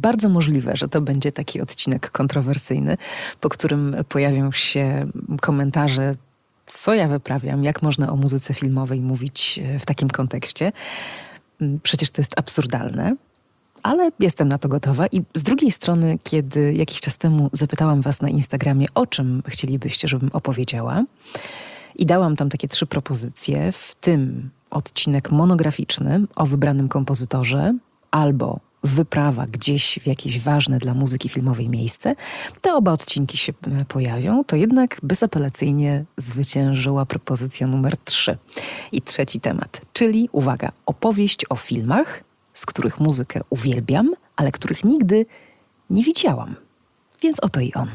bardzo możliwe, że to będzie taki odcinek kontrowersyjny, po którym pojawią się komentarze, co ja wyprawiam, jak można o muzyce filmowej mówić w takim kontekście. Przecież to jest absurdalne, ale jestem na to gotowa. I z drugiej strony, kiedy jakiś czas temu zapytałam was na Instagramie, o czym chcielibyście, żebym opowiedziała, i dałam tam takie 3 propozycje, w tym odcinek monograficzny o wybranym kompozytorze albo wyprawa gdzieś w jakieś ważne dla muzyki filmowej miejsce, te oba odcinki się pojawią, to jednak bezapelacyjnie zwyciężyła propozycja numer 3. I trzeci temat, czyli, uwaga, opowieść o filmach, z których muzykę uwielbiam, ale których nigdy nie widziałam. Więc oto i on.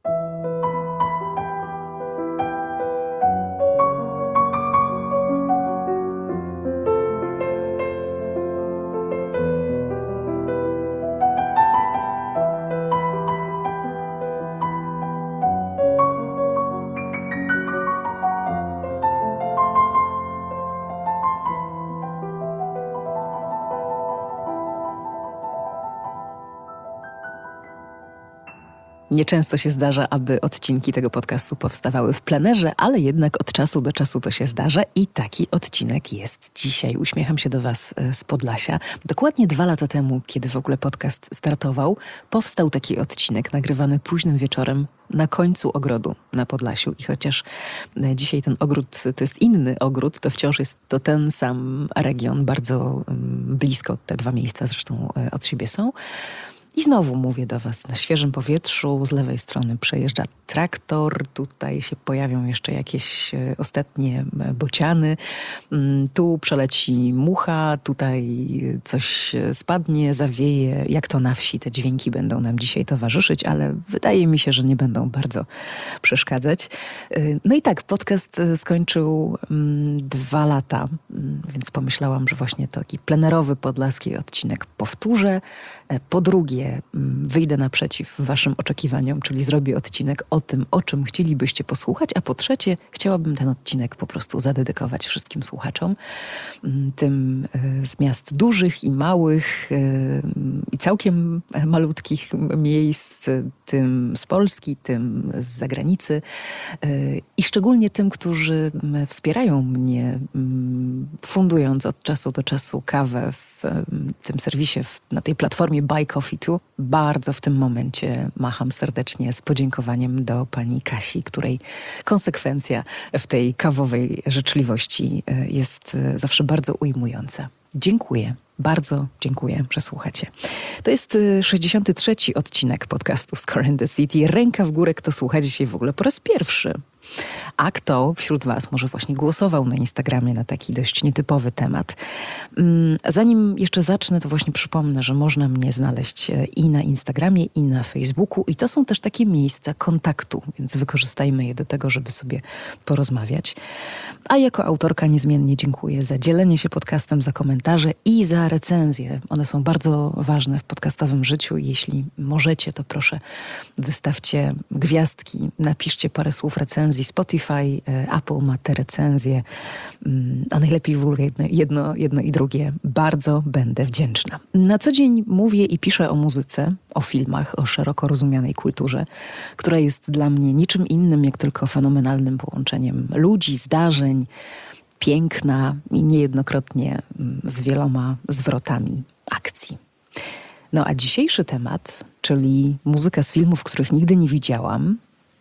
Nieczęsto się zdarza, aby odcinki tego podcastu powstawały w plenerze, ale jednak od czasu do czasu to się zdarza i taki odcinek jest dzisiaj. Uśmiecham się do was z Podlasia. Dokładnie 2 lata temu, kiedy w ogóle podcast startował, powstał taki odcinek nagrywany późnym wieczorem na końcu ogrodu na Podlasiu. I chociaż dzisiaj ten ogród to jest inny ogród, to wciąż jest to ten sam region, bardzo blisko te 2 miejsca zresztą od siebie są. I znowu mówię do was na świeżym powietrzu, z lewej strony przejeżdża traktor, tutaj się pojawią jeszcze jakieś ostatnie bociany, tu przeleci mucha, tutaj coś spadnie, zawieje. Jak to na wsi, te dźwięki będą nam dzisiaj towarzyszyć, ale wydaje mi się, że nie będą bardzo przeszkadzać. No i tak, podcast skończył 2 lata, więc pomyślałam, że właśnie taki plenerowy podlaski odcinek powtórzę. Po drugie, wyjdę naprzeciw waszym oczekiwaniom, czyli zrobię odcinek o tym, o czym chcielibyście posłuchać, a po trzecie, chciałabym ten odcinek po prostu zadedykować wszystkim słuchaczom, tym z miast dużych i małych i całkiem malutkich miejsc, tym z Polski, tym z zagranicy i szczególnie tym, którzy wspierają mnie, fundując od czasu do czasu kawę w tym serwisie, na tej platformie Buy Coffee Too. Bardzo w tym momencie macham serdecznie z podziękowaniem do pani Kasi, której konsekwencja w tej kawowej życzliwości jest zawsze bardzo ujmująca. Dziękuję. Bardzo dziękuję, że słuchacie. To jest 63. odcinek podcastu Score and the City. Ręka w górę, kto słucha dzisiaj w ogóle po raz pierwszy. A kto wśród was może właśnie głosował na Instagramie na taki dość nietypowy temat. Zanim jeszcze zacznę, to właśnie przypomnę, że można mnie znaleźć i na Instagramie, i na Facebooku. I to są też takie miejsca kontaktu, więc wykorzystajmy je do tego, żeby sobie porozmawiać. A jako autorka niezmiennie dziękuję za dzielenie się podcastem, za komentarze i za recenzje. One są bardzo ważne w podcastowym życiu. Jeśli możecie, to proszę wystawcie gwiazdki, napiszcie parę słów recenzji. Spotify, Apple ma te recenzje, a najlepiej w ogóle jedno i drugie. Bardzo będę wdzięczna. Na co dzień mówię i piszę o muzyce, o filmach, o szeroko rozumianej kulturze, która jest dla mnie niczym innym, jak tylko fenomenalnym połączeniem ludzi, zdarzeń, piękna i niejednokrotnie z wieloma zwrotami akcji. No a dzisiejszy temat, czyli muzyka z filmów, których nigdy nie widziałam,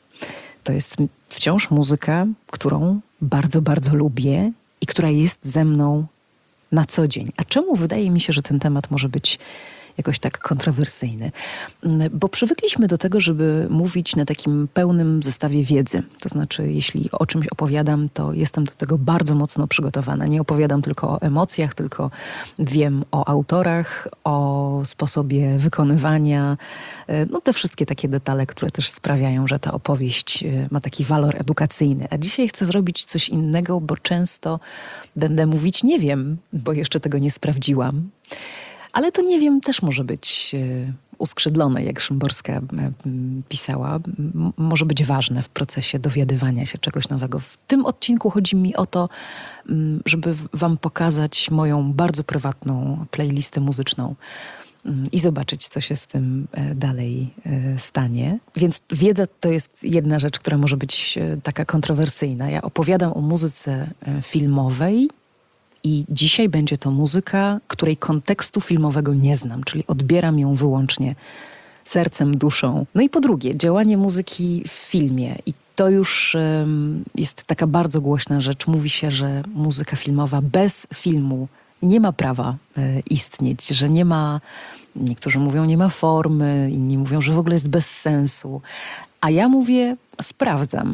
to jest wciąż muzyka, którą bardzo, bardzo lubię i która jest ze mną na co dzień. A czemu wydaje mi się, że ten temat może być jakoś tak kontrowersyjny? Bo przywykliśmy do tego, żeby mówić na takim pełnym zestawie wiedzy. To znaczy, jeśli o czymś opowiadam, to jestem do tego bardzo mocno przygotowana. Nie opowiadam tylko o emocjach, tylko wiem o autorach, o sposobie wykonywania. No te wszystkie takie detale, które też sprawiają, że ta opowieść ma taki walor edukacyjny. A dzisiaj chcę zrobić coś innego, bo często będę mówić nie wiem, bo jeszcze tego nie sprawdziłam. Ale to nie wiem, też może być uskrzydlone, jak Szymborska pisała. Może być ważne w procesie dowiadywania się czegoś nowego. W tym odcinku chodzi mi o to, żeby wam pokazać moją bardzo prywatną playlistę muzyczną. i zobaczyć, co się z tym dalej stanie. Więc wiedza to jest jedna rzecz, która może być taka kontrowersyjna. Ja opowiadam o muzyce filmowej i dzisiaj będzie to muzyka, której kontekstu filmowego nie znam, czyli odbieram ją wyłącznie sercem, duszą. No i po drugie, działanie muzyki w filmie. I to już jest taka bardzo głośna rzecz. Mówi się, że muzyka filmowa bez filmu nie ma prawa istnieć, że nie ma, niektórzy mówią, nie ma formy, inni mówią, że w ogóle jest bez sensu. A ja mówię, sprawdzam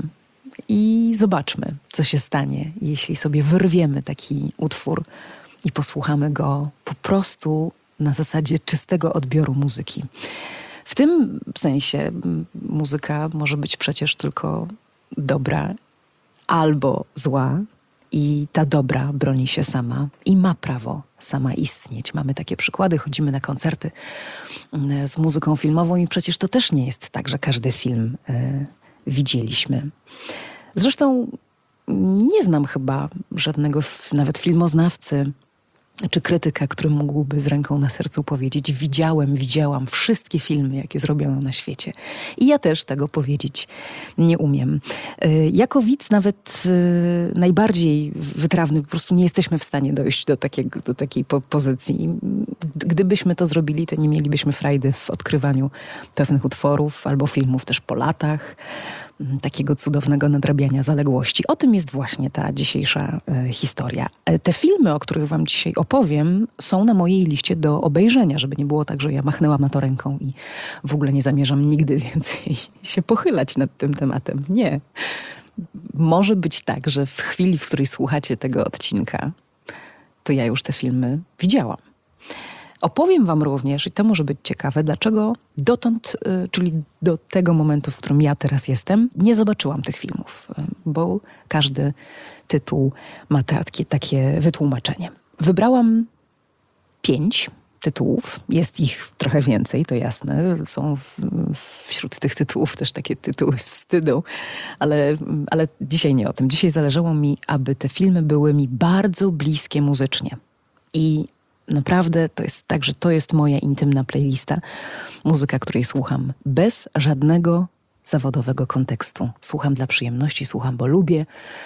i zobaczmy, co się stanie, jeśli sobie wyrwiemy taki utwór i posłuchamy go po prostu na zasadzie czystego odbioru muzyki. W tym sensie muzyka może być przecież tylko dobra albo zła i ta dobra broni się sama i ma prawo sama istnieć. Mamy takie przykłady, chodzimy na koncerty z muzyką filmową i przecież to też nie jest tak, że każdy film widzieliśmy. Zresztą nie znam chyba żadnego nawet filmoznawcy czy krytyka, który mógłby z ręką na sercu powiedzieć: widziałam wszystkie filmy, jakie zrobiono na świecie. I ja też tego powiedzieć nie umiem. Jako widz nawet najbardziej wytrawny po prostu nie jesteśmy w stanie dojść do takiej pozycji. Gdybyśmy to zrobili, to nie mielibyśmy frajdy w odkrywaniu pewnych utworów albo filmów też po latach. Takiego cudownego nadrabiania zaległości. O tym jest właśnie ta dzisiejsza historia. Te filmy, o których wam dzisiaj opowiem, są na mojej liście do obejrzenia, żeby nie było tak, że ja machnęłam na to ręką i w ogóle nie zamierzam nigdy więcej się pochylać nad tym tematem. Nie. Może być tak, że w chwili, w której słuchacie tego odcinka, to ja już te filmy widziałam. Opowiem wam również, i to może być ciekawe, dlaczego dotąd, czyli do tego momentu, w którym ja teraz jestem, nie zobaczyłam tych filmów, bo każdy tytuł ma takie wytłumaczenie. Wybrałam 5 tytułów, jest ich trochę więcej, to jasne. Są wśród tych tytułów też takie tytuły wstydu, ale dzisiaj nie o tym. Dzisiaj zależało mi, aby te filmy były mi bardzo bliskie muzycznie. I naprawdę to jest tak, że to jest moja intymna playlista. Muzyka, której słucham bez żadnego zawodowego kontekstu. Słucham dla przyjemności, słucham, bo lubię.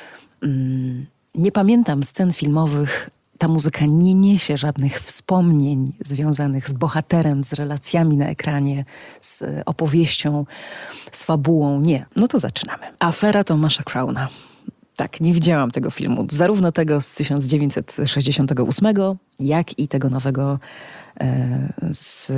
Nie pamiętam scen filmowych. Ta muzyka nie niesie żadnych wspomnień związanych z bohaterem, z relacjami na ekranie, z opowieścią, z fabułą. Nie. No to zaczynamy. Afera Tomasza Crowna. Tak, nie widziałam tego filmu. Zarówno tego z 1968, jak i tego nowego z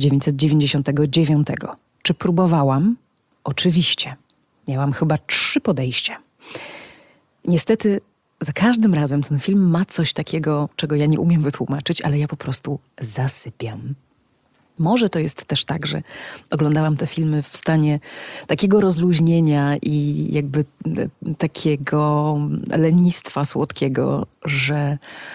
1999. Czy próbowałam? Oczywiście. Miałam chyba 3 podejścia. Niestety za każdym razem ten film ma coś takiego, czego ja nie umiem wytłumaczyć, ale ja po prostu zasypiam. Może to jest też tak, że oglądałam te filmy w stanie takiego rozluźnienia i jakby takiego lenistwa słodkiego, że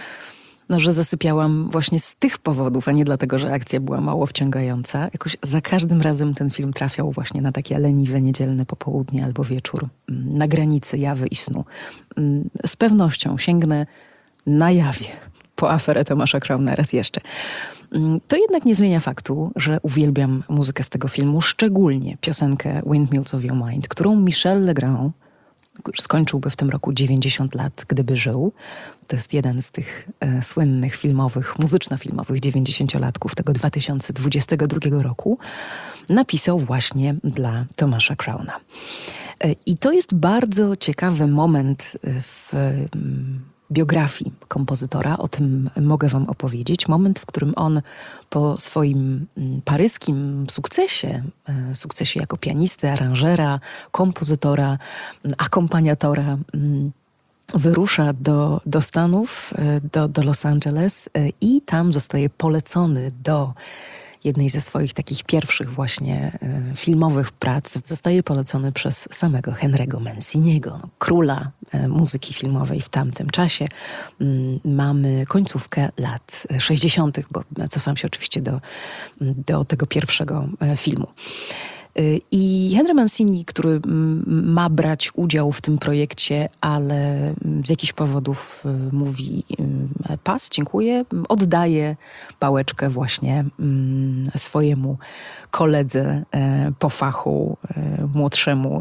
zasypiałam właśnie z tych powodów, a nie dlatego, że akcja była mało wciągająca. Jakoś za każdym razem ten film trafiał właśnie na takie leniwe, niedzielne popołudnie albo wieczór, na granicy jawy i snu. Z pewnością sięgnę na jawie po aferę Tomasza Crowna raz jeszcze. To jednak nie zmienia faktu, że uwielbiam muzykę z tego filmu, szczególnie piosenkę Windmills of Your Mind, którą Michel Legrand skończyłby w tym roku 90 lat, gdyby żył. To jest jeden z tych słynnych filmowych, muzyczno-filmowych 90-latków tego 2022 roku. Napisał właśnie dla Tomasza Crowna. I to jest bardzo ciekawy moment w biografii kompozytora, o tym mogę wam opowiedzieć. Moment, w którym on po swoim paryskim sukcesie jako pianisty, aranżera, kompozytora, akompaniatora, wyrusza do Stanów, do Los Angeles i tam zostaje polecony do jednej ze swoich takich pierwszych właśnie filmowych prac. Zostaje polecony przez samego Henry'ego Manciniego, króla muzyki filmowej w tamtym czasie. Mamy końcówkę lat 60., bo cofam się oczywiście do tego pierwszego filmu. I Henry Mancini, który ma brać udział w tym projekcie, ale z jakichś powodów mówi pas, dziękuję, oddaje pałeczkę właśnie swojemu koledze po fachu, młodszemu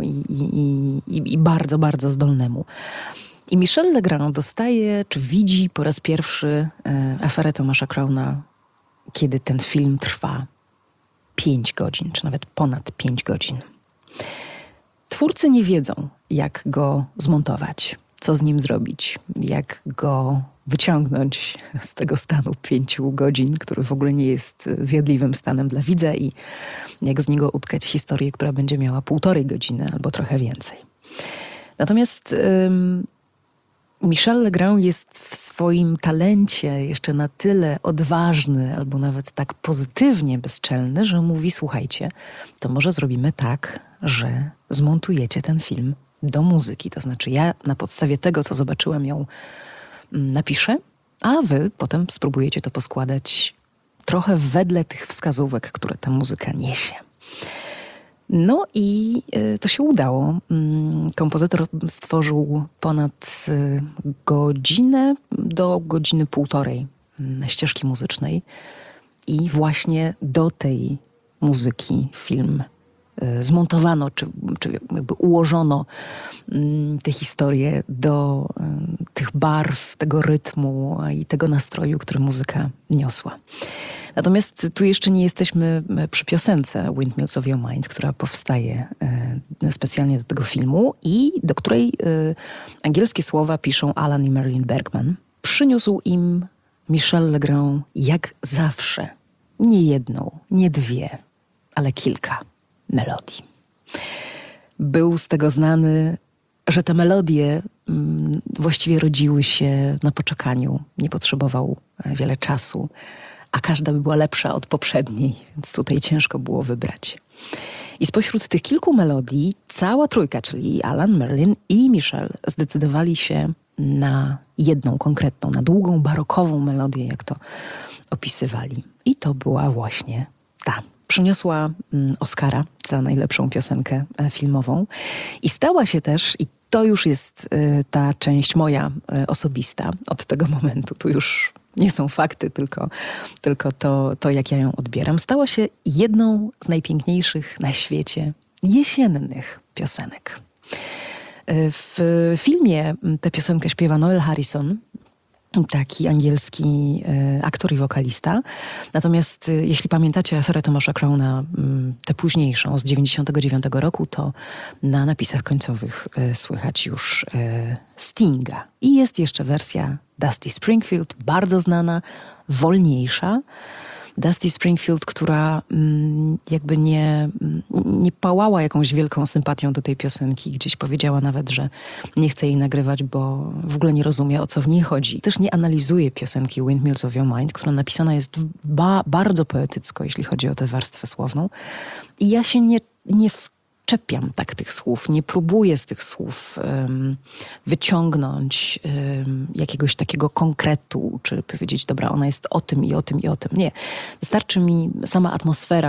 i bardzo, bardzo zdolnemu. I Michel Legrand dostaje, czy widzi po raz pierwszy aferę Tomasza Crowna, kiedy ten film trwa 5 godzin, czy nawet ponad 5 godzin. Twórcy nie wiedzą, jak go zmontować, co z nim zrobić, jak go wyciągnąć z tego stanu 5 godzin, który w ogóle nie jest zjadliwym stanem dla widza, i jak z niego utkać historię, która będzie miała 1,5 godziny albo trochę więcej. Natomiast Michel Legrand jest w swoim talencie jeszcze na tyle odważny, albo nawet tak pozytywnie bezczelny, że mówi: słuchajcie, to może zrobimy tak, że zmontujecie ten film do muzyki. To znaczy ja na podstawie tego, co zobaczyłem, ją napiszę, a wy potem spróbujecie to poskładać trochę wedle tych wskazówek, które ta muzyka niesie. No i to się udało. Kompozytor stworzył ponad godzinę do godziny 1,5 ścieżki muzycznej i właśnie do tej muzyki film zmontowano, czy jakby ułożono tę historię do tych barw, tego rytmu i tego nastroju, który muzyka niosła. Natomiast tu jeszcze nie jesteśmy przy piosence Windmills of Your Mind, która powstaje specjalnie do tego filmu i do której angielskie słowa piszą Alan i Marilyn Bergman. Przyniósł im Michel Legrand jak zawsze nie jedną, nie 2, ale kilka melodii. Był z tego znany, że te melodie właściwie rodziły się na poczekaniu. Nie potrzebował wiele czasu, a każda by była lepsza od poprzedniej, więc tutaj ciężko było wybrać. I spośród tych kilku melodii cała trójka, czyli Alan, Marilyn i Michel, zdecydowali się na jedną konkretną, na długą, barokową melodię, jak to opisywali. I to była właśnie ta. Przyniosła Oscara za najlepszą piosenkę filmową i stała się też, i to już jest ta część moja osobista od tego momentu, tu już nie są fakty, tylko to, jak ja ją odbieram, stała się jedną z najpiękniejszych na świecie jesiennych piosenek. W filmie tę piosenkę śpiewa Noel Harrison, taki angielski aktor i wokalista. Natomiast jeśli pamiętacie aferę Tomasza Crowna, tę późniejszą, z 99 roku, to na napisach końcowych słychać już Stinga. I jest jeszcze wersja Dusty Springfield, bardzo znana, wolniejsza. Dusty Springfield, która jakby nie pałała jakąś wielką sympatią do tej piosenki. Gdzieś powiedziała nawet, że nie chce jej nagrywać, bo w ogóle nie rozumie, o co w niej chodzi. Też nie analizuje piosenki Windmills of Your Mind, która napisana jest bardzo poetycko, jeśli chodzi o tę warstwę słowną. I ja się nie wczepiam tak tych słów, nie próbuję z tych słów wyciągnąć jakiegoś takiego konkretu, czy powiedzieć, dobra, ona jest o tym i o tym i o tym. Nie. Wystarczy mi sama atmosfera,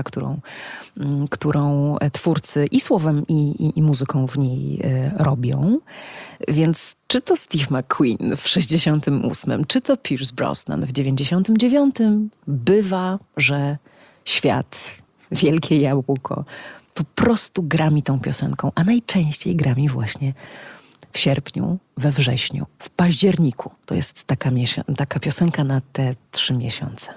którą twórcy i słowem, i muzyką w niej robią. Więc czy to Steve McQueen w 68, czy to Pierce Brosnan w 99, bywa, że świat, wielkie jabłko, po prostu gra mi tą piosenką, a najczęściej gra mi właśnie w sierpniu, we wrześniu, w październiku. To jest taka piosenka na te 3 miesiące.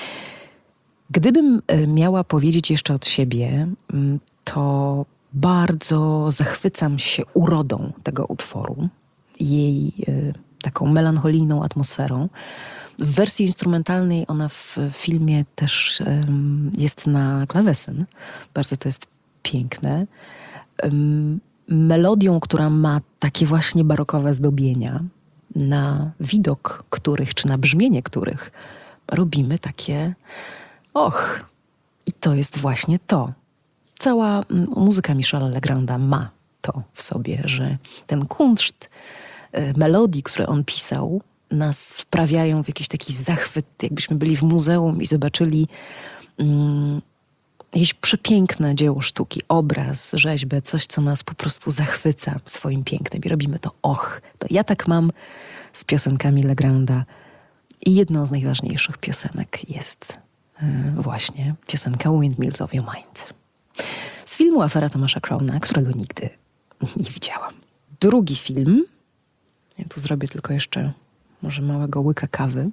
Gdybym miała powiedzieć jeszcze od siebie, to bardzo zachwycam się urodą tego utworu, jej taką melancholijną atmosferą. W wersji instrumentalnej ona w filmie też jest na klawesyn. Bardzo to jest piękne. Melodią, która ma takie właśnie barokowe zdobienia, na widok których, czy na brzmienie których robimy takie i to jest właśnie to. Cała muzyka Michela Legranda ma to w sobie, że ten kunszt melodii, które on pisał, nas wprawiają w jakiś taki zachwyt, jakbyśmy byli w muzeum i zobaczyli jakieś przepiękne dzieło sztuki, obraz, rzeźbę, coś, co nas po prostu zachwyca swoim pięknem i robimy to to ja tak mam z piosenkami Legranda i jedną z najważniejszych piosenek jest właśnie piosenka Windmills of Your Mind. Z filmu Afera Tomasza Crowna, którego nigdy nie widziałam. Drugi film, ja tu zrobię tylko jeszcze może małego łyka kawy.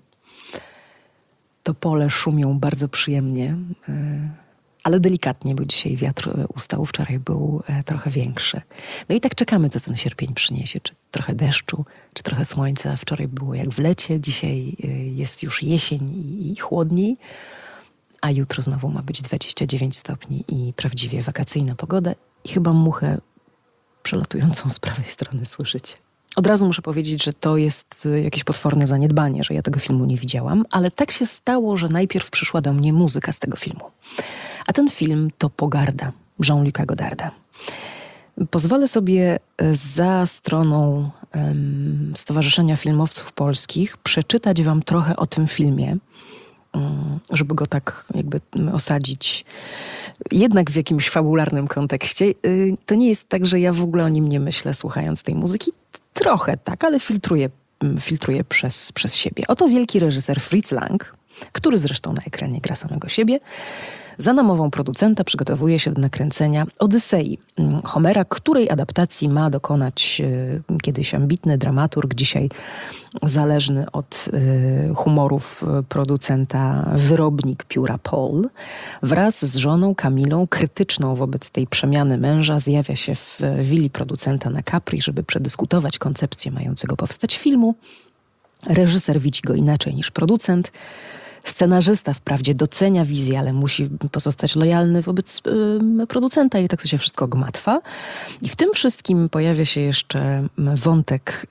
Topole szumią bardzo przyjemnie, ale delikatnie, bo dzisiaj wiatr ustał, wczoraj był trochę większy. No i tak czekamy, co ten sierpień przyniesie. Czy trochę deszczu, czy trochę słońca. Wczoraj było jak w lecie, dzisiaj jest już jesień i chłodniej, a jutro znowu ma być 29 stopni i prawdziwie wakacyjna pogoda. I chyba muchę przelatującą z prawej strony słyszycie. Od razu muszę powiedzieć, że to jest jakieś potworne zaniedbanie, że ja tego filmu nie widziałam, ale tak się stało, że najpierw przyszła do mnie muzyka z tego filmu. A ten film to Pogarda Jean-Luca Godarda. Pozwolę sobie za stroną Stowarzyszenia Filmowców Polskich przeczytać wam trochę o tym filmie, żeby go tak jakby osadzić jednak w jakimś fabularnym kontekście. To nie jest tak, że ja w ogóle o nim nie myślę, słuchając tej muzyki. Trochę tak, ale filtruję przez siebie. Oto wielki reżyser Fritz Lang, który zresztą na ekranie gra samego siebie, za namową producenta przygotowuje się do nakręcenia Odysei Homera, której adaptacji ma dokonać kiedyś ambitny dramaturg, dzisiaj zależny od humorów producenta wyrobnik pióra Paul. Wraz z żoną Camilą, krytyczną wobec tej przemiany męża, zjawia się w willi producenta na Capri, żeby przedyskutować koncepcję mającego powstać filmu. Reżyser widzi go inaczej niż producent. Scenarzysta wprawdzie docenia wizję, ale musi pozostać lojalny wobec producenta i tak to się wszystko gmatwa. I w tym wszystkim pojawia się jeszcze wątek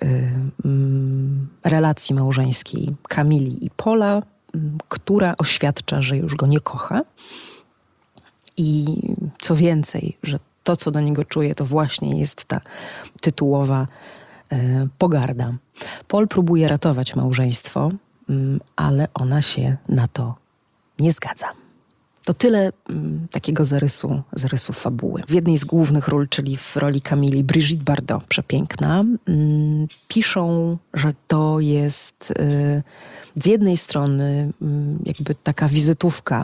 relacji małżeńskiej Kamili i Paula, która oświadcza, że już go nie kocha. I co więcej, że to, co do niego czuje, to właśnie jest ta tytułowa pogarda. Paul próbuje ratować małżeństwo, ale ona się na to nie zgadza. To tyle takiego zarysu fabuły. W jednej z głównych ról, czyli w roli Camili, Brigitte Bardot, przepiękna, piszą, że to jest z jednej strony jakby taka wizytówka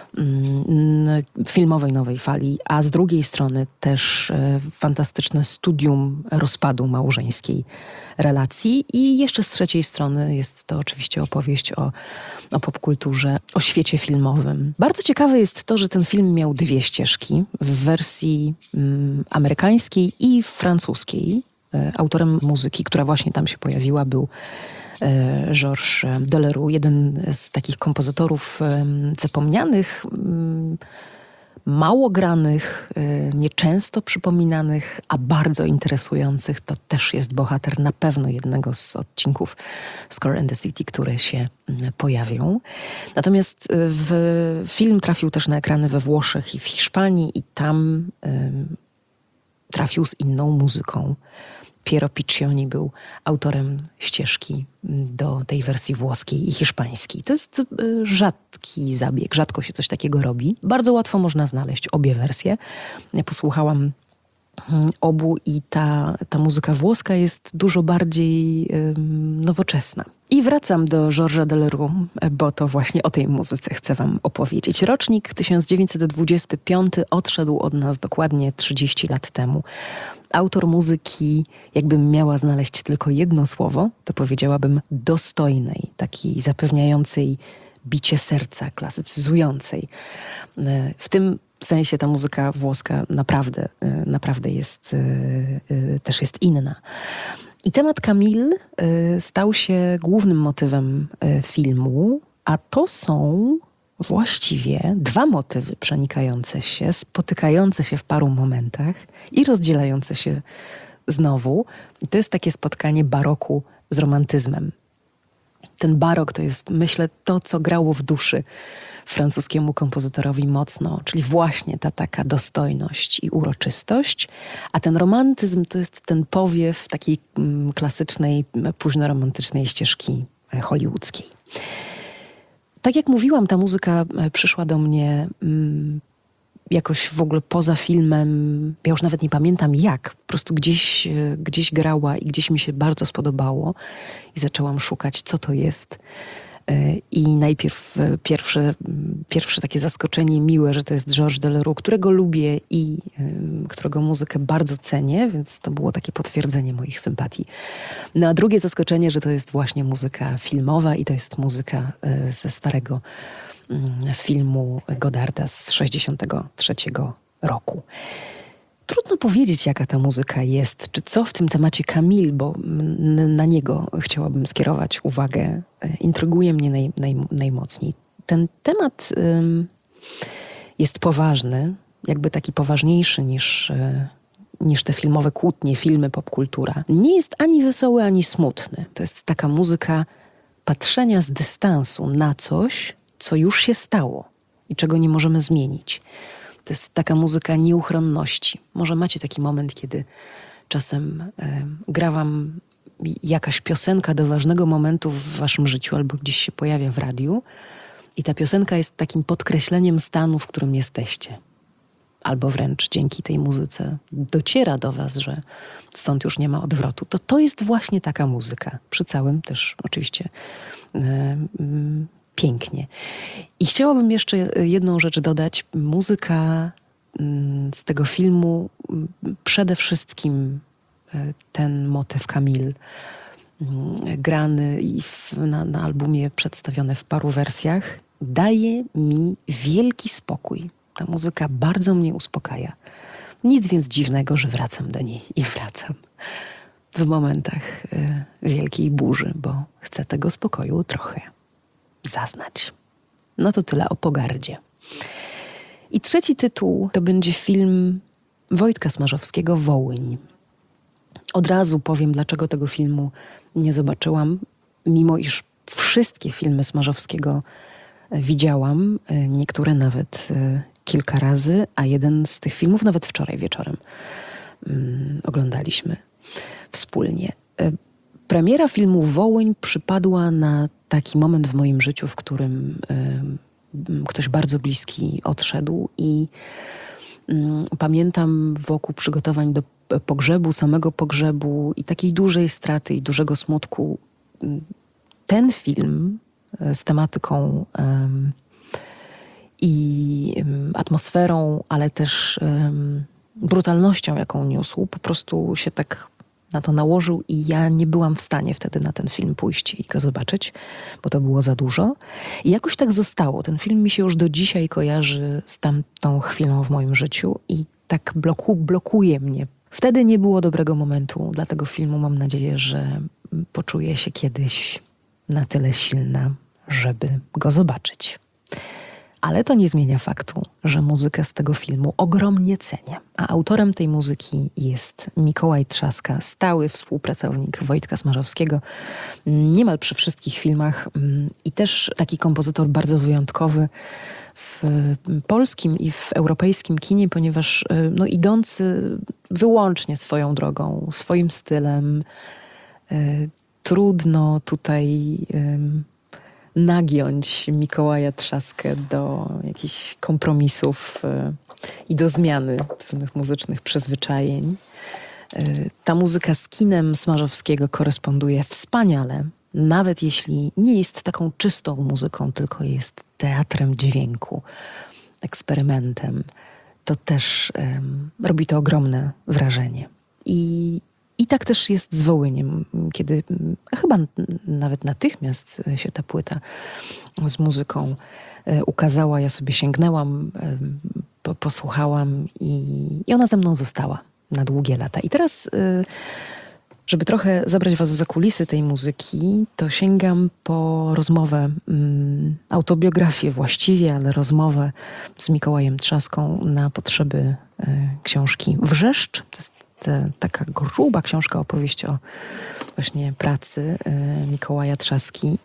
filmowej nowej fali, a z drugiej strony też fantastyczne studium rozpadu małżeńskiej relacji i jeszcze z trzeciej strony jest to oczywiście opowieść o popkulturze, o świecie filmowym. Bardzo ciekawe jest to, że ten film miał dwie ścieżki w wersji amerykańskiej i francuskiej. Autorem muzyki, która właśnie tam się pojawiła, był Georges Delerue, jeden z takich kompozytorów zapomnianych, mało granych, nieczęsto przypominanych, a bardzo interesujących. To też jest bohater na pewno jednego z odcinków Score and the City, które się pojawią. Natomiast film trafił też na ekrany we Włoszech i w Hiszpanii i tam trafił z inną muzyką. Piero Piccioni był autorem ścieżki do tej wersji włoskiej i hiszpańskiej. To jest rzadki zabieg, rzadko się coś takiego robi. Bardzo łatwo można znaleźć obie wersje. Ja posłuchałam obu i ta muzyka włoska jest dużo bardziej nowoczesna. I wracam do Georgesa Delerue, bo to właśnie o tej muzyce chcę wam opowiedzieć. Rocznik 1925 odszedł od nas dokładnie 30 lat temu. Autor muzyki, jakbym miała znaleźć tylko jedno słowo, to powiedziałabym dostojnej, takiej zapewniającej bicie serca, klasycyzującej. W tym sensie ta muzyka włoska naprawdę jest, też jest inna. I temat Camille stał się głównym motywem filmu, a to są właściwie dwa motywy przenikające się, spotykające się w paru momentach i rozdzielające się znowu. I to jest takie spotkanie baroku z romantyzmem. Ten barok to jest, myślę, to, co grało w duszy francuskiemu kompozytorowi mocno, czyli właśnie ta taka dostojność i uroczystość, a ten romantyzm to jest ten powiew takiej klasycznej, późnoromantycznej ścieżki hollywoodzkiej. Tak jak mówiłam, ta muzyka przyszła do mnie jakoś w ogóle poza filmem, ja już nawet nie pamiętam jak, po prostu gdzieś grała i gdzieś mi się bardzo spodobało i zaczęłam szukać, co to jest. I najpierw pierwsze takie zaskoczenie miłe, że to jest Georges Delerue, którego lubię i którego muzykę bardzo cenię, więc to było takie potwierdzenie moich sympatii. No a drugie zaskoczenie, że to jest właśnie muzyka filmowa i to jest muzyka ze starego filmu Godarda z 1963 roku. Trudno powiedzieć, jaka ta muzyka jest, czy co w tym temacie Camille, bo na niego chciałabym skierować uwagę. Intryguje mnie najmocniej. Ten temat jest poważny, jakby taki poważniejszy niż te filmowe kłótnie, filmy, popkultura. Nie jest ani wesoły, ani smutny. To jest taka muzyka patrzenia z dystansu na coś, co już się stało i czego nie możemy zmienić. To jest taka muzyka nieuchronności. Może macie taki moment, kiedy czasem gra wam jakaś piosenka do ważnego momentu w waszym życiu albo gdzieś się pojawia w radiu i ta piosenka jest takim podkreśleniem stanu, w którym jesteście. Albo wręcz dzięki tej muzyce dociera do was, że stąd już nie ma odwrotu. To jest właśnie taka muzyka. Przy całym też oczywiście pięknie. I chciałabym jeszcze jedną rzecz dodać. Muzyka z tego filmu, przede wszystkim ten motyw Camille, grany i na albumie przedstawiony w paru wersjach, daje mi wielki spokój. Ta muzyka bardzo mnie uspokaja. Nic więc dziwnego, że wracam do niej i wracam w momentach wielkiej burzy, bo chcę tego spokoju trochę zaznać. No to tyle o pogardzie. I trzeci tytuł to będzie film Wojtka Smarzowskiego „Wołyń”. Od razu powiem, dlaczego tego filmu nie zobaczyłam, mimo iż wszystkie filmy Smarzowskiego widziałam, niektóre nawet kilka razy, a jeden z tych filmów nawet wczoraj wieczorem oglądaliśmy wspólnie. Premiera filmu „Wołyń” przypadła na taki moment w moim życiu, w którym ktoś bardzo bliski odszedł i pamiętam wokół przygotowań do pogrzebu, samego pogrzebu i takiej dużej straty i dużego smutku. Ten film z tematyką i atmosferą, ale też brutalnością, jaką niósł, po prostu się tak na to nałożył i ja nie byłam w stanie wtedy na ten film pójść i go zobaczyć, bo to było za dużo. I jakoś tak zostało. Ten film mi się już do dzisiaj kojarzy z tamtą chwilą w moim życiu i tak blokuje mnie. Wtedy nie było dobrego momentu dla tego filmu. Mam nadzieję, że poczuję się kiedyś na tyle silna, żeby go zobaczyć. Ale to nie zmienia faktu, że muzykę z tego filmu ogromnie cenię. A autorem tej muzyki jest Mikołaj Trzaska, stały współpracownik Wojtka Smarzowskiego, niemal przy wszystkich filmach i też taki kompozytor bardzo wyjątkowy w polskim i w europejskim kinie, ponieważ idący wyłącznie swoją drogą, swoim stylem, trudno tutaj nagiąć Mikołaja Trzaskę do jakichś kompromisów i do zmiany pewnych muzycznych przyzwyczajeń. Ta muzyka z kinem Smarzowskiego koresponduje wspaniale, nawet jeśli nie jest taką czystą muzyką, tylko jest teatrem dźwięku, eksperymentem. To też robi to ogromne wrażenie. I tak też jest z Wołyniem, kiedy chyba nawet natychmiast się ta płyta z muzyką ukazała. Ja sobie sięgnęłam, posłuchałam i ona ze mną została na długie lata. I teraz, żeby trochę zabrać was za kulisy tej muzyki, to sięgam po rozmowę, autobiografię właściwie, ale rozmowę z Mikołajem Trzaską na potrzeby książki Wrzeszcz. To jest taka gruba książka, opowieść o właśnie pracy Mikołaja Trzaski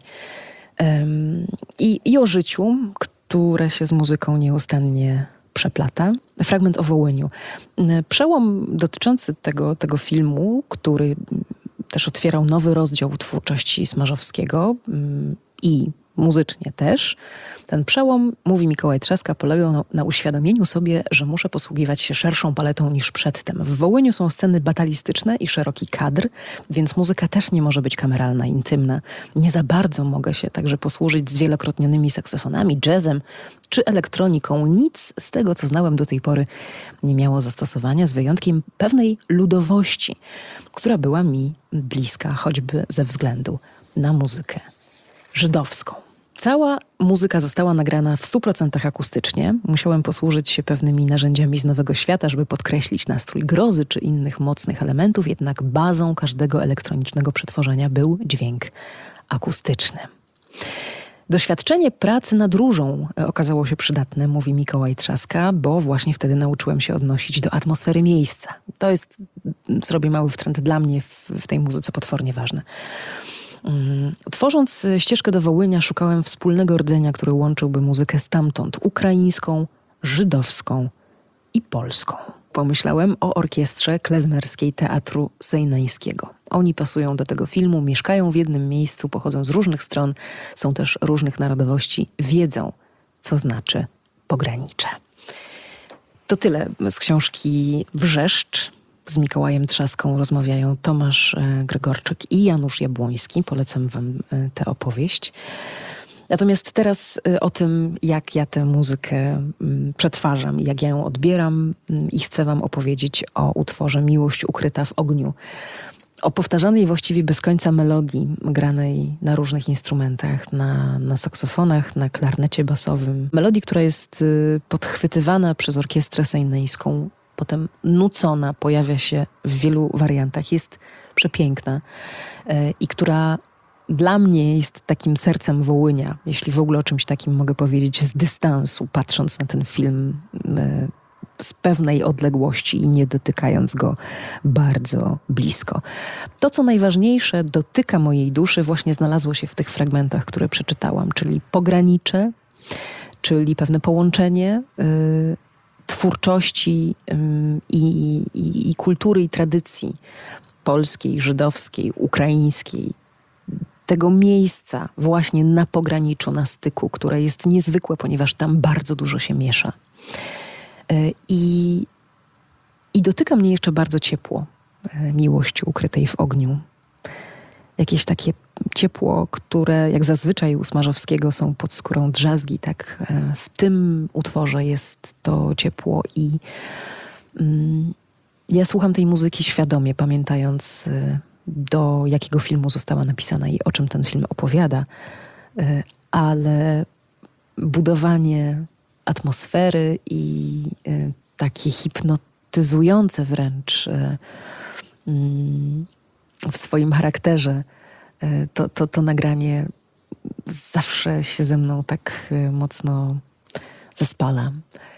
i o życiu, które się z muzyką nieustannie przeplata. Fragment o Wołyniu. Przełom dotyczący tego filmu, który też otwierał nowy rozdział twórczości Smarzowskiego i muzycznie też. Ten przełom, mówi Mikołaj Trzaska, polegał na uświadomieniu sobie, że muszę posługiwać się szerszą paletą niż przedtem. W Wołyniu są sceny batalistyczne i szeroki kadr, więc muzyka też nie może być kameralna, intymna. Nie za bardzo mogę się także posłużyć zwielokrotnionymi saksofonami, jazzem czy elektroniką. Nic z tego, co znałem do tej pory, nie miało zastosowania, z wyjątkiem pewnej ludowości, która była mi bliska, choćby ze względu na muzykę żydowską. Cała muzyka została nagrana w 100% akustycznie. Musiałem posłużyć się pewnymi narzędziami z Nowego Świata, żeby podkreślić nastrój grozy czy innych mocnych elementów, jednak bazą każdego elektronicznego przetworzenia był dźwięk akustyczny. Doświadczenie pracy nad różą okazało się przydatne, mówi Mikołaj Trzaska, bo właśnie wtedy nauczyłem się odnosić do atmosfery miejsca. To jest, zrobię mały wtręt, dla mnie w tej muzyce potwornie ważne. Tworząc ścieżkę do Wołynia, szukałem wspólnego rdzenia, który łączyłby muzykę stamtąd, ukraińską, żydowską i polską. Pomyślałem o orkiestrze klezmerskiej Teatru Sejneńskiego. Oni pasują do tego filmu, mieszkają w jednym miejscu, pochodzą z różnych stron, są też różnych narodowości, wiedzą, co znaczy pogranicze. To tyle z książki Wrzeszcz. Z Mikołajem Trzaską rozmawiają Tomasz Gregorczyk i Janusz Jabłoński. Polecam wam tę opowieść. Natomiast teraz o tym, jak ja tę muzykę przetwarzam i jak ja ją odbieram, i chcę wam opowiedzieć o utworze Miłość ukryta w ogniu. O powtarzanej właściwie bez końca melodii, granej na różnych instrumentach, na saksofonach, na klarnecie basowym. Melodii, która jest podchwytywana przez orkiestrę sejneńską, potem nucona, pojawia się w wielu wariantach. Jest przepiękna i która dla mnie jest takim sercem Wołynia, jeśli w ogóle o czymś takim mogę powiedzieć z dystansu, patrząc na ten film z pewnej odległości i nie dotykając go bardzo blisko. To, co najważniejsze, dotyka mojej duszy, właśnie znalazło się w tych fragmentach, które przeczytałam, czyli pogranicze, czyli pewne połączenie twórczości i kultury i tradycji polskiej, żydowskiej, ukraińskiej, tego miejsca właśnie na pograniczu, na styku, które jest niezwykłe, ponieważ tam bardzo dużo się miesza. I dotyka mnie jeszcze bardzo ciepło miłości ukrytej w ogniu. Jakieś takie ciepło, które jak zazwyczaj u Smarzowskiego są pod skórą drzazgi, tak w tym utworze jest to ciepło i ja słucham tej muzyki świadomie, pamiętając do jakiego filmu została napisana i o czym ten film opowiada, ale budowanie atmosfery i takie hipnotyzujące wręcz w swoim charakterze, to nagranie zawsze się ze mną tak mocno zespala.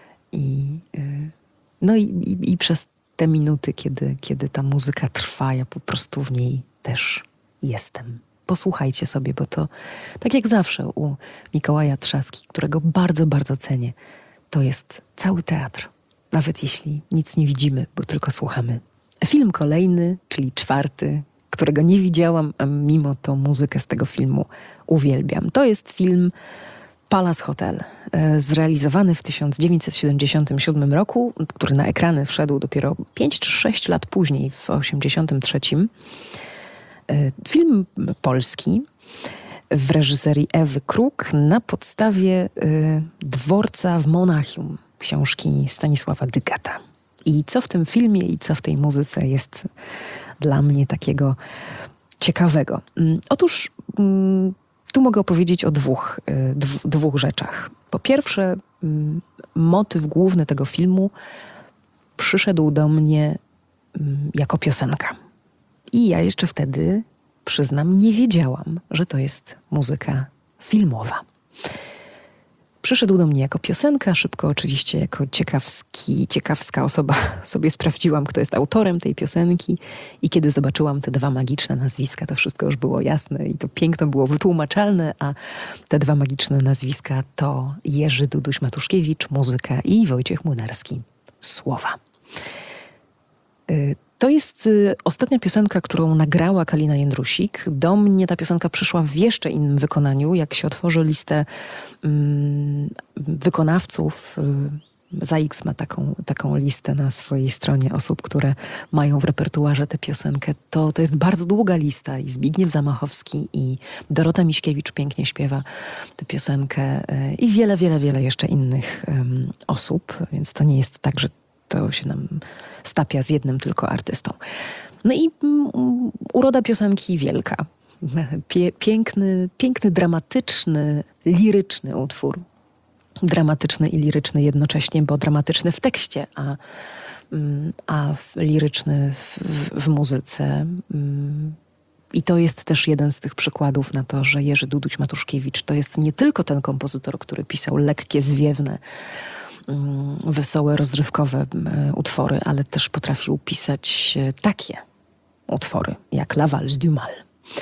I przez te minuty, kiedy ta muzyka trwa, ja po prostu w niej też jestem. Posłuchajcie sobie, bo to, tak jak zawsze u Mikołaja Trzaski, którego bardzo, bardzo cenię, to jest cały teatr. Nawet jeśli nic nie widzimy, bo tylko słuchamy. Film kolejny, czyli 4, którego nie widziałam, a mimo to muzykę z tego filmu uwielbiam. To jest film Palace Hotel, zrealizowany w 1977 roku, który na ekrany wszedł dopiero 5 czy 6 lat później, w 1983. Film polski w reżyserii Ewy Kruk na podstawie Dworca w Monachium, książki Stanisława Dygata. I co w tym filmie i co w tej muzyce jest dla mnie takiego ciekawego? Otóż tu mogę opowiedzieć o dwóch rzeczach. Po pierwsze, motyw główny tego filmu przyszedł do mnie jako piosenka. I ja jeszcze wtedy, przyznam, nie wiedziałam, że to jest muzyka filmowa. Przyszedł do mnie jako piosenka, szybko oczywiście jako ciekawska osoba sobie sprawdziłam, kto jest autorem tej piosenki i kiedy zobaczyłam te 2 magiczne nazwiska, to wszystko już było jasne i to piękno było wytłumaczalne, a te 2 magiczne nazwiska to Jerzy Duduś-Matuszkiewicz, muzyka, i Wojciech Młynarski, słowa. To jest ostatnia piosenka, którą nagrała Kalina Jędrusik. Do mnie ta piosenka przyszła w jeszcze innym wykonaniu. Jak się otworzy listę wykonawców, ZAX ma taką listę na swojej stronie osób, które mają w repertuarze tę piosenkę. To jest bardzo długa lista i Zbigniew Zamachowski i Dorota Miśkiewicz pięknie śpiewa tę piosenkę i wiele, wiele, wiele jeszcze innych osób, więc to nie jest tak, że to się nam stapia z jednym tylko artystą. No i uroda piosenki wielka. Piękny, dramatyczny, liryczny utwór. Dramatyczny i liryczny jednocześnie, bo dramatyczny w tekście, a liryczny w muzyce. I to jest też jeden z tych przykładów na to, że Jerzy Duduś-Matuszkiewicz to jest nie tylko ten kompozytor, który pisał lekkie, zwiewne, wesołe, rozrywkowe utwory, ale też potrafił pisać takie utwory, jak La Valse du Mal.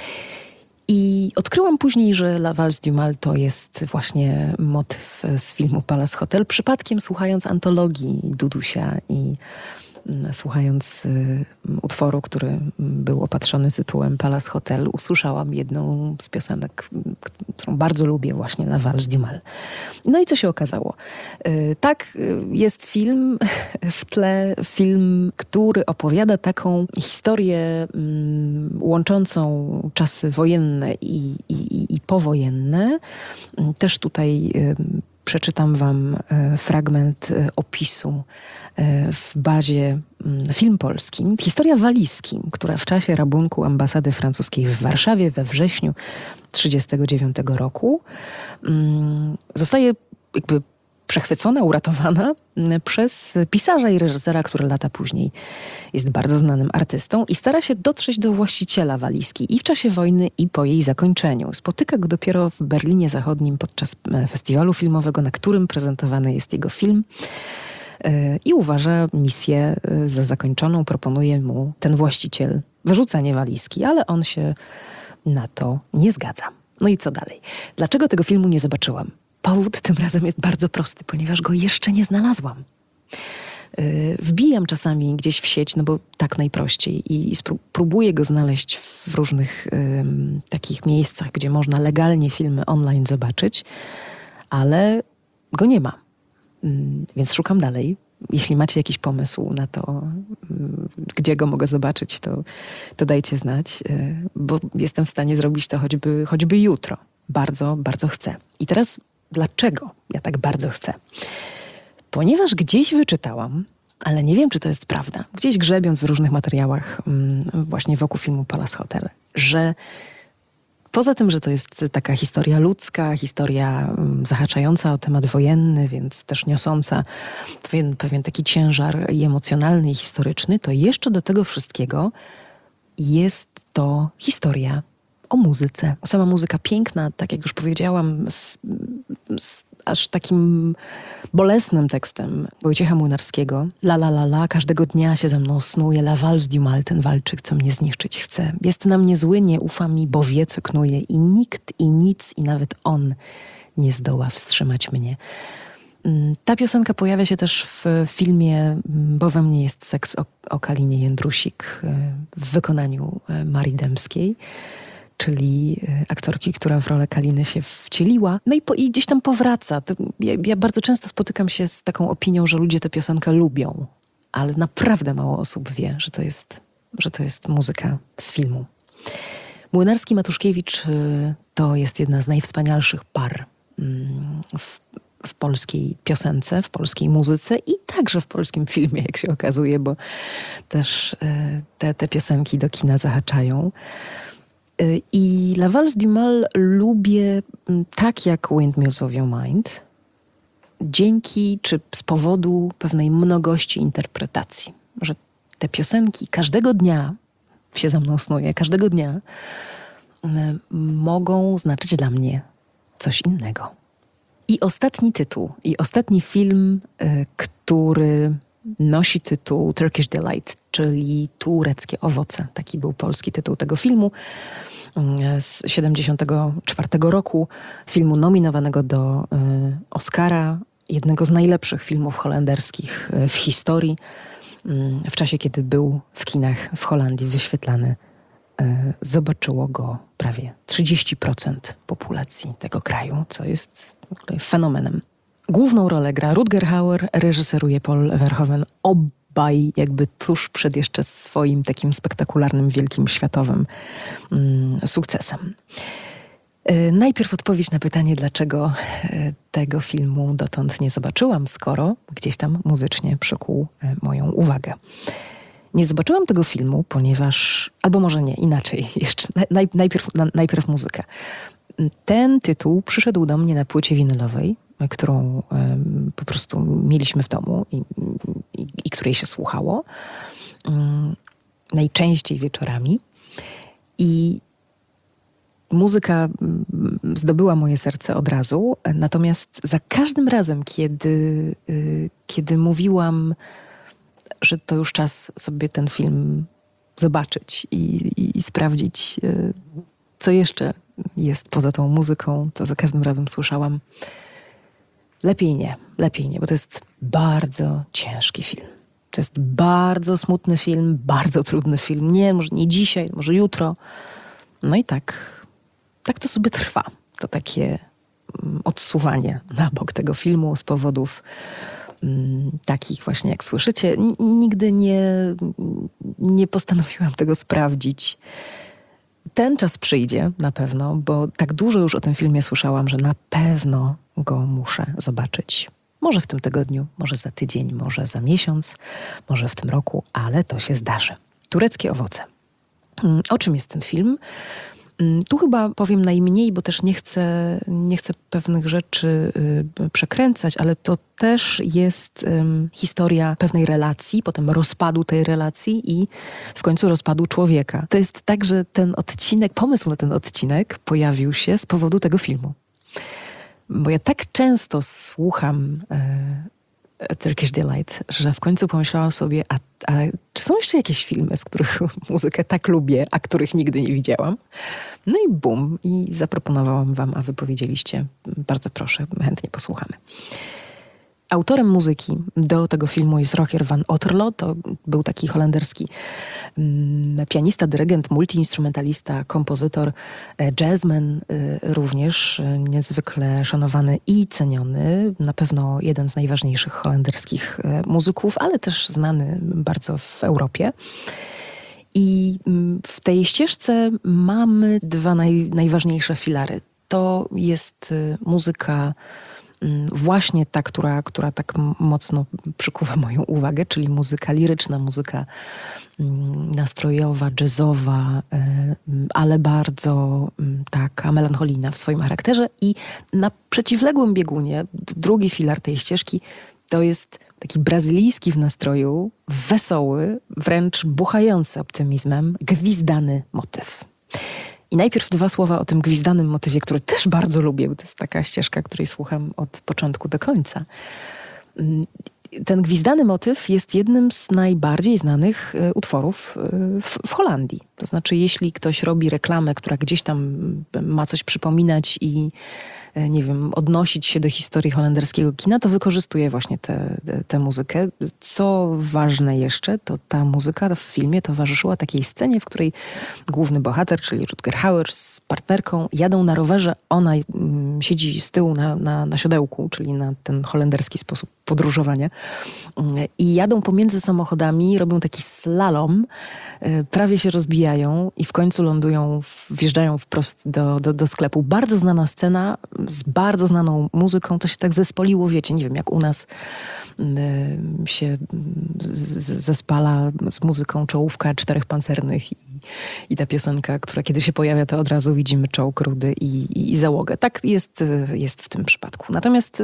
I odkryłam później, że La Valse du Mal to jest właśnie motyw z filmu Palace Hotel. Przypadkiem słuchając antologii Dudusia i słuchając utworu, który był opatrzony tytułem Palace Hotel, usłyszałam jedną z piosenek, którą bardzo lubię, właśnie La Valse du Mal. No i co się okazało? Tak, jest film w tle, film, który opowiada taką historię łączącą czasy wojenne i powojenne. Też tutaj przeczytam wam fragment opisu w bazie Film Polski. Historia walizki, która w czasie rabunku ambasady francuskiej w Warszawie we wrześniu 1939 roku zostaje jakby przechwycona, uratowana przez pisarza i reżysera, który lata później jest bardzo znanym artystą i stara się dotrzeć do właściciela walizki i w czasie wojny, i po jej zakończeniu. Spotyka go dopiero w Berlinie Zachodnim podczas festiwalu filmowego, na którym prezentowany jest jego film. I uważa misję za zakończoną. Proponuje mu ten właściciel wyrzucenie walizki, ale on się na to nie zgadza. No i co dalej? Dlaczego tego filmu nie zobaczyłam? Powód tym razem jest bardzo prosty, ponieważ go jeszcze nie znalazłam. Wbijam czasami gdzieś w sieć, no bo tak najprościej i próbuję go znaleźć w różnych takich miejscach, gdzie można legalnie filmy online zobaczyć, ale go nie ma. Więc szukam dalej. Jeśli macie jakiś pomysł na to, gdzie go mogę zobaczyć, to dajcie znać, bo jestem w stanie zrobić to choćby jutro. Bardzo, bardzo chcę. I teraz dlaczego ja tak bardzo chcę? Ponieważ gdzieś wyczytałam, ale nie wiem, czy to jest prawda, gdzieś grzebiąc w różnych materiałach właśnie wokół filmu Palace Hotel, że poza tym, że to jest taka historia ludzka, historia zahaczająca o temat wojenny, więc też niosąca pewien taki ciężar i emocjonalny, i historyczny, to jeszcze do tego wszystkiego jest to historia o muzyce. Sama muzyka piękna, tak jak już powiedziałam, z aż takim bolesnym tekstem Wojciecha Młynarskiego. La la la la, każdego dnia się ze mną snuje, La Valse du Mal, ten walczyk, co mnie zniszczyć chce. Jest na mnie zły, nie ufa mi, bo wie, co knuje i nikt i nic i nawet on nie zdoła wstrzymać mnie. Ta piosenka pojawia się też w filmie Bo we mnie jest seks o Kalinie Jędrusik w wykonaniu Marii Dębskiej, czyli aktorki, która w rolę Kaliny się wcieliła. No i gdzieś tam powraca. Ja bardzo często spotykam się z taką opinią, że ludzie tę piosenkę lubią, ale naprawdę mało osób wie, że to jest muzyka z filmu. Młynarski-Matuszkiewicz to jest jedna z najwspanialszych par w polskiej piosence, w polskiej muzyce i także w polskim filmie, jak się okazuje, bo też te piosenki do kina zahaczają. I La Valse du Mal lubię tak jak Windmills of Your Mind, dzięki czy z powodu pewnej mnogości interpretacji. Że te piosenki każdego dnia się ze mną snuje, każdego dnia mogą znaczyć dla mnie coś innego. I ostatni tytuł, i ostatni film, który nosi tytuł Turkish Delight, czyli Tureckie owoce. Taki był polski tytuł tego filmu z 1974 roku. Filmu nominowanego do Oscara, jednego z najlepszych filmów holenderskich w historii. w czasie, kiedy był w kinach w Holandii wyświetlany, zobaczyło go prawie 30% populacji tego kraju, co jest fenomenem. Główną rolę gra Rutger Hauer, reżyseruje Paul Verhoeven. Obaj jakby tuż przed jeszcze swoim takim spektakularnym, wielkim, światowym sukcesem. Najpierw odpowiedź na pytanie, dlaczego tego filmu dotąd nie zobaczyłam, skoro gdzieś tam muzycznie przykuł moją uwagę. Nie zobaczyłam tego filmu, ponieważ, albo może nie, inaczej, jeszcze najpierw muzyka. Ten tytuł przyszedł do mnie na płycie winylowej, którą po prostu mieliśmy w domu i której się słuchało najczęściej wieczorami. I muzyka zdobyła moje serce od razu, natomiast za każdym razem, kiedy mówiłam, że to już czas sobie ten film zobaczyć i sprawdzić, co jeszcze jest poza tą muzyką, to za każdym razem słyszałam: lepiej nie, bo to jest bardzo ciężki film. To jest bardzo smutny film, bardzo trudny film. Nie, może nie dzisiaj, może jutro. No i tak to sobie trwa. To takie odsuwanie na bok tego filmu z powodów takich właśnie, jak słyszycie. Nigdy nie postanowiłam tego sprawdzić. Ten czas przyjdzie na pewno, bo tak dużo już o tym filmie słyszałam, że na pewno go muszę zobaczyć. Może w tym tygodniu, może za tydzień, może za miesiąc, może w tym roku, ale to się zdarzy. Tureckie owoce. O czym jest ten film? Tu chyba powiem najmniej, bo też nie chcę pewnych rzeczy przekręcać, ale to też jest historia pewnej relacji, potem rozpadu tej relacji i w końcu rozpadu człowieka. To jest tak, że pomysł na ten odcinek pojawił się z powodu tego filmu. Bo ja tak często słucham Turkish Delight, że w końcu pomyślałam sobie, a czy są jeszcze jakieś filmy, z których muzykę tak lubię, a których nigdy nie widziałam? No i bum, i zaproponowałam wam, a wy powiedzieliście: bardzo proszę, chętnie posłuchamy. Autorem muzyki do tego filmu jest Rogier van Otterlo. To był taki holenderski pianista, dyrygent, multiinstrumentalista, kompozytor, jazzman również, niezwykle szanowany i ceniony. Na pewno jeden z najważniejszych holenderskich muzyków, ale też znany bardzo w Europie. I w tej ścieżce mamy dwa najważniejsze filary. To jest muzyka właśnie ta, która tak mocno przykuwa moją uwagę, czyli muzyka liryczna, muzyka nastrojowa, jazzowa, ale bardzo taka melancholijna w swoim charakterze. I na przeciwległym biegunie, drugi filar tej ścieżki, to jest taki brazylijski w nastroju, wesoły, wręcz buchający optymizmem, gwizdany motyw. I najpierw dwa słowa o tym gwizdanym motywie, który też bardzo lubię, bo to jest taka ścieżka, której słucham od początku do końca. Ten gwizdany motyw jest jednym z najbardziej znanych utworów w Holandii. To znaczy, jeśli ktoś robi reklamę, która gdzieś tam ma coś przypominać i nie wiem, odnosić się do historii holenderskiego kina, to wykorzystuje właśnie tę muzykę. Co ważne jeszcze, to ta muzyka w filmie towarzyszyła takiej scenie, w której główny bohater, czyli Rutger Hauer z partnerką jadą na rowerze. Ona siedzi z tyłu na siodełku, czyli na ten holenderski sposób podróżowania. I jadą pomiędzy samochodami, robią taki slalom, prawie się rozbijają i w końcu wjeżdżają wprost do sklepu. Bardzo znana scena z bardzo znaną muzyką. To się tak zespoliło, wiecie, nie wiem, jak u nas się zespala z muzyką czołówka Czterech Pancernych i ta piosenka, która kiedy się pojawia, to od razu widzimy czołg Rudy i załogę. Tak jest w tym przypadku. Natomiast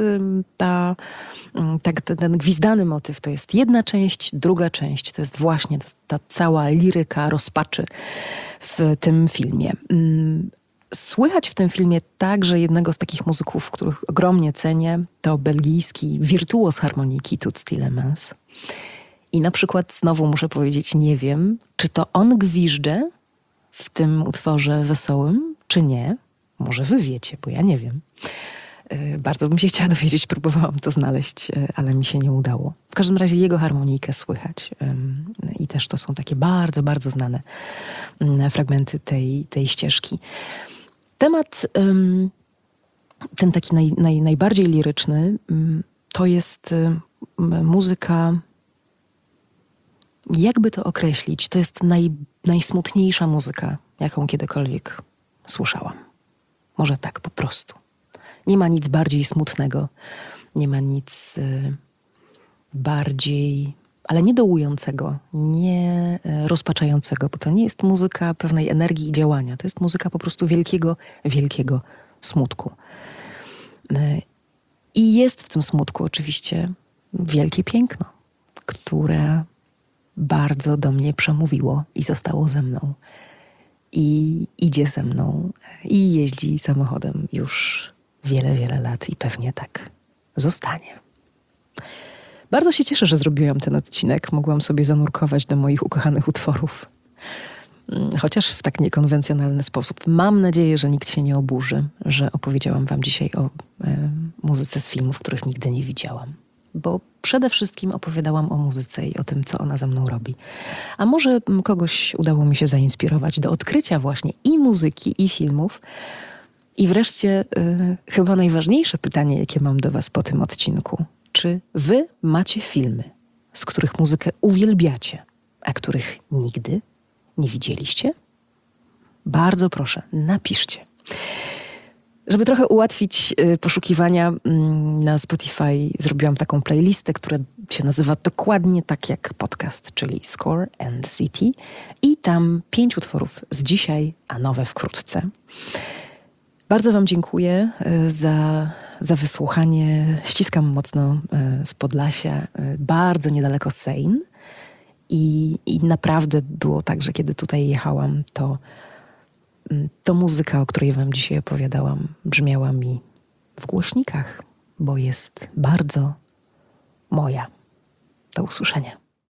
ten gwizdany motyw to jest jedna część, druga część to jest właśnie ta cała liryka rozpaczy w tym filmie. Słychać w tym filmie także jednego z takich muzyków, których ogromnie cenię, to belgijski wirtuoz harmoniki Toots Thielemans. I na przykład znowu muszę powiedzieć, nie wiem, czy to on gwizdże w tym utworze wesołym, czy nie. Może wy wiecie, bo ja nie wiem. Bardzo bym się chciała dowiedzieć, próbowałam to znaleźć, ale mi się nie udało. W każdym razie jego harmonijkę słychać i też to są takie bardzo, bardzo znane fragmenty tej ścieżki. Temat ten taki najbardziej liryczny to jest muzyka, jakby to określić, to jest najsmutniejsza muzyka, jaką kiedykolwiek słyszałam. Może tak po prostu. Nie ma nic bardziej smutnego, nie ma nic bardziej, ale nie dołującego, nie rozpaczającego, bo to nie jest muzyka pewnej energii i działania. To jest muzyka po prostu wielkiego, wielkiego smutku. I jest w tym smutku oczywiście wielkie piękno, które bardzo do mnie przemówiło i zostało ze mną. I idzie ze mną i jeździ samochodem już wiele, wiele lat i pewnie tak zostanie. Bardzo się cieszę, że zrobiłam ten odcinek. Mogłam sobie zanurkować do moich ukochanych utworów. Chociaż w tak niekonwencjonalny sposób. Mam nadzieję, że nikt się nie oburzy, że opowiedziałam wam dzisiaj o muzyce z filmów, których nigdy nie widziałam. Bo przede wszystkim opowiadałam o muzyce i o tym, co ona ze mną robi. A może kogoś udało mi się zainspirować do odkrycia właśnie i muzyki, i filmów. I wreszcie chyba najważniejsze pytanie, jakie mam do was po tym odcinku. Czy wy macie filmy, z których muzykę uwielbiacie, a których nigdy nie widzieliście? Bardzo proszę, napiszcie. Żeby trochę ułatwić poszukiwania na Spotify, zrobiłam taką playlistę, która się nazywa dokładnie tak jak podcast, czyli Score and City. I tam 5 utworów z dzisiaj, a nowe wkrótce. Bardzo wam dziękuję za wysłuchanie. Ściskam mocno z Podlasia, bardzo niedaleko Sejn. I naprawdę było tak, że kiedy tutaj jechałam, to muzyka, o której wam dzisiaj opowiadałam, brzmiała mi w głośnikach, bo jest bardzo moja. Do usłyszenia.